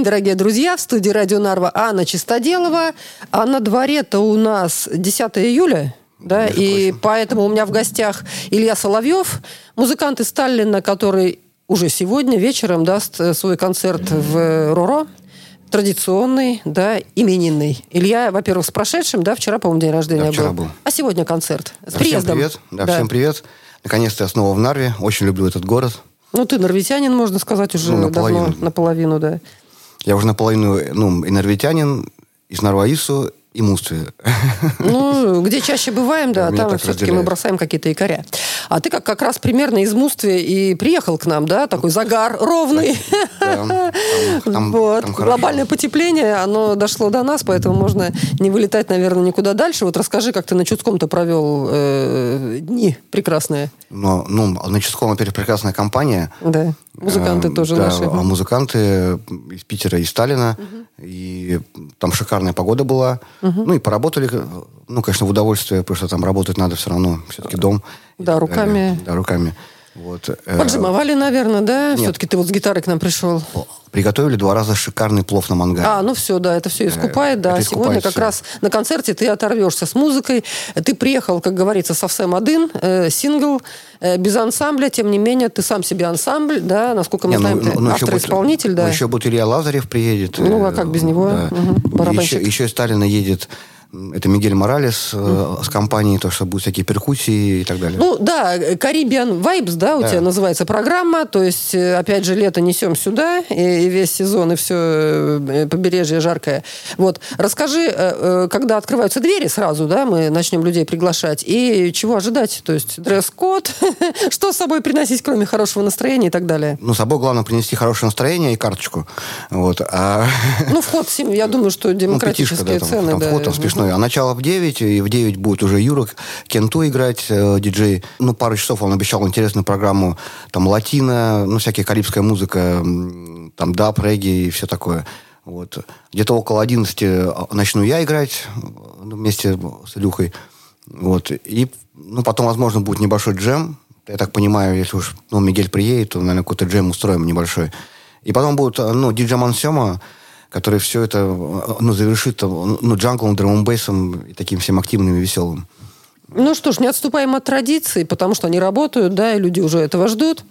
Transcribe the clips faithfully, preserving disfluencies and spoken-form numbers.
день, дорогие друзья. В студии Радио Нарва Анна Чистоделова. А на дворе-то у нас десятое июля. Да, и поэтому у меня в гостях Илья Соловьев, музыкант из Таллина, который уже сегодня вечером даст свой концерт в РоРо. Традиционный, да, именинный. Илья, во-первых, с прошедшим, да, вчера, по-моему, день рождения да, вчера был. был. А сегодня концерт. С да, приездом. Всем привет. Да, да, всем привет. Наконец-то я снова в Нарве. Очень люблю этот город. Ну, ты норвитянин, можно сказать, уже ну, наполовину. давно, наполовину, да. Я уже наполовину, ну, и норвитянин, и с Нарва-Ису, и Мустве. Ну, где чаще бываем, да, Меня там так все-таки разделяет. мы бросаем какие-то якоря. А ты как, как раз примерно из Мустве и приехал к нам, да? Такой загар ровный. Да, там- там- Вот. там хорошо. Глобальное потепление, оно дошло до нас, поэтому можно не вылетать, наверное, никуда дальше. Вот расскажи, как ты на Чудском-то провел э, дни прекрасные. Но, ну, на Чудском, во-первых, прекрасная компания. Да. Музыканты Э, тоже да, наши. а музыканты из Питера, из Сталина. И там шикарная погода была. Ну, и поработали, ну, конечно, в удовольствие, потому что там работать надо все равно. Все-таки дом. и Да, так руками. далее. Да, руками. Вот. э, Поджимовали, наверное, да? Нет. Все-таки ты вот с гитарой к нам пришел. Приготовили два раза шикарный плов на мангале. А, ну все, да, это все искупает, да. это Сегодня искупает как всё. раз на концерте ты оторвешься с музыкой. Ты приехал, как говорится, совсем один, э, сингл, э, без ансамбля, тем не менее, ты сам себе ансамбль, да, насколько мы Не, знаем, ну, ты ну, еще будет- автор-исполнитель, да. ну, еще будет Илья Лазарев приедет. Ну, а э, как без него? Да. Мгм. Барабанщик. Еще, еще из Сталина едет, м, это Мигель Моралес э, с компанией, то, что будут всякие перкуссии и так далее. Ну, да, Caribbean Vibes, да, у Да. тебя называется программа, то есть, э, опять же, лето несем сюда, и, и весь сезон, и все побережье жаркое. Вот, расскажи, э, э, когда открываются двери сразу, да, мы начнем людей приглашать, и чего ожидать, то есть, дресс-код, что с собой приносить, кроме хорошего настроения и так далее. Ну, с собой главное принести хорошее настроение и карточку. Вот. А, Ну, вход, сем- я думаю, что ну, демократические пятишка, да, там, цены, там да. вход там смешной. А начало в девять, и в девять будет уже Юра Кенту играть, э, диджей. Ну, пару часов он обещал интересную программу, там, латино, ну, всякая карибская музыка, м, там, даб, регги и все такое. Вот. Где-то около одиннадцати начну я играть ну, вместе с Илюхой. Вот. И, ну, потом, возможно, будет небольшой джем. Я так понимаю, если уж, ну, Мигель приедет, то, наверное, какой-то джем устроим небольшой. И потом будет, ну, диджей Мансема, который все это, ну, завершит, ну, джанглом, драм-н-бейсом и таким всем активным и веселым. Ну что ж, не отступаем от традиций, потому что они работают, да, и люди уже этого ждут.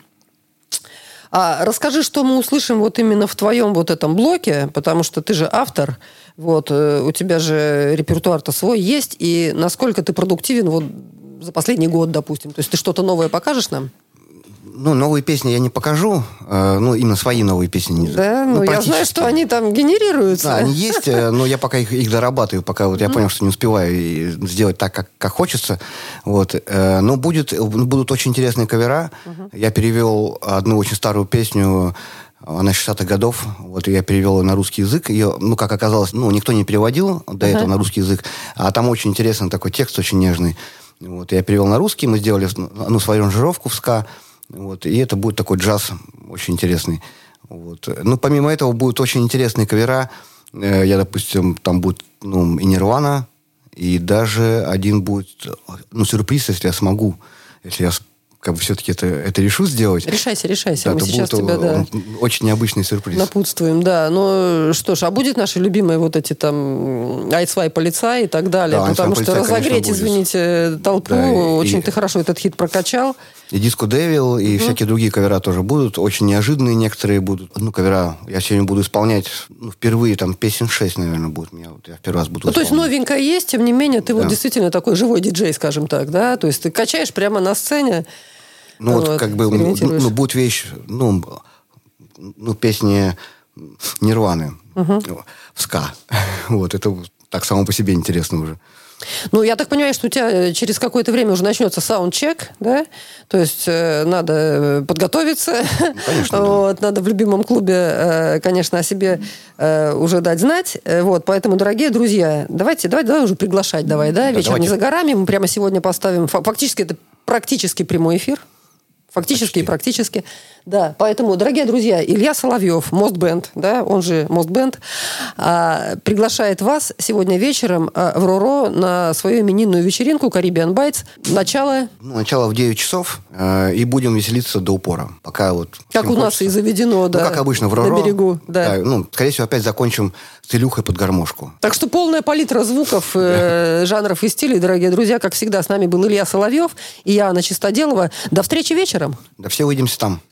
А расскажи, что мы услышим вот именно в твоем вот этом блоке, потому что ты же автор, вот, э, у тебя же репертуар-то свой есть, и насколько ты продуктивен вот за последний год, допустим. То есть ты что-то новое покажешь нам? Ну, новые песни я не покажу, э, ну, именно свои новые песни. не- Да, ну, я знаю, практически. что они там генерируются. Да, они есть, э, но я пока их, их дорабатываю, пока вот я понял, что не успеваю и сделать так, как, как хочется. Вот. э, Но будет, будут очень интересные кавера. Я перевел одну очень старую песню, она шестидесятых годов. Вот я перевел ее на русский язык. Ее, ну, как оказалось, ну, никто не переводил до этого на русский язык. А там очень интересный такой текст, очень нежный. Вот. Я перевел на русский, мы сделали, ну, свою аранжировку в ска. Вот, и это будет такой джаз очень интересный. Вот. Ну, помимо этого, будут очень интересные кавера. Э, Я, допустим, там будет, ну, и Нирвана, и даже один будет, ну, сюрприз, если я смогу. Если я, как бы, все-таки это, это решу сделать. Решайся, решайся. Да, Мы то сейчас будет тебя, да, очень необычный сюрприз. напутствуем, да. Ну, что ж, а будет наши любимые вот эти там Айцвай полицай и так далее? Да, потому «Айцвай что полицай», разогреть, конечно, будет. извините, толпу, Да, и- очень и- ты хорошо этот хит прокачал. И Диско Девил, и всякие другие кавера тоже будут. Очень неожиданные некоторые будут. Ну, кавера я сегодня буду исполнять, ну, впервые, там, песен шесть, наверное, будет. Меня, вот, я в первый раз буду Ну, то есть исполнять. новенькое есть, тем не менее, ты вот Да. действительно такой живой диджей, скажем так, да? То есть ты качаешь прямо на сцене. Ну, вот, Вот, как бы, ну, экспериментируешь. ну, будет вещь, ну, ну, песни Нирваны в ска. Вот, это так само по себе интересно уже. Ну, я так понимаю, что у тебя через какое-то время уже начнется саундчек, да? То есть э, надо э, подготовиться. конечно, да. Вот, надо в любимом клубе, э, конечно, о себе э, уже дать знать. Э, Вот, поэтому, дорогие друзья, давайте, давай, давай уже приглашать, давай, да? Да, Вечер давайте. не за горами, мы прямо сегодня поставим. фа- Фактически это практически прямой эфир. Фактически Почти. и практически. Да, поэтому, дорогие друзья, Илья Соловьев, Мостбенд, да, он же Мостбенд, а, приглашает вас сегодня вечером а, в РоРо на свою именинную вечеринку Caribbean Bites. Начало... Ну, начало в девять часов, э, и будем веселиться до упора. Пока вот... Как у нас хочется. и заведено, да. Ну, как обычно, в РоРо. На берегу, да. да. Ну, скорее всего, опять закончим с Илюхой под гармошку. Так что полная палитра звуков, э, жанров и стилей, дорогие друзья. Как всегда, с нами был Илья Соловьев и я, Анна Чистоделова. До встречи вечером. Да все увидимся там.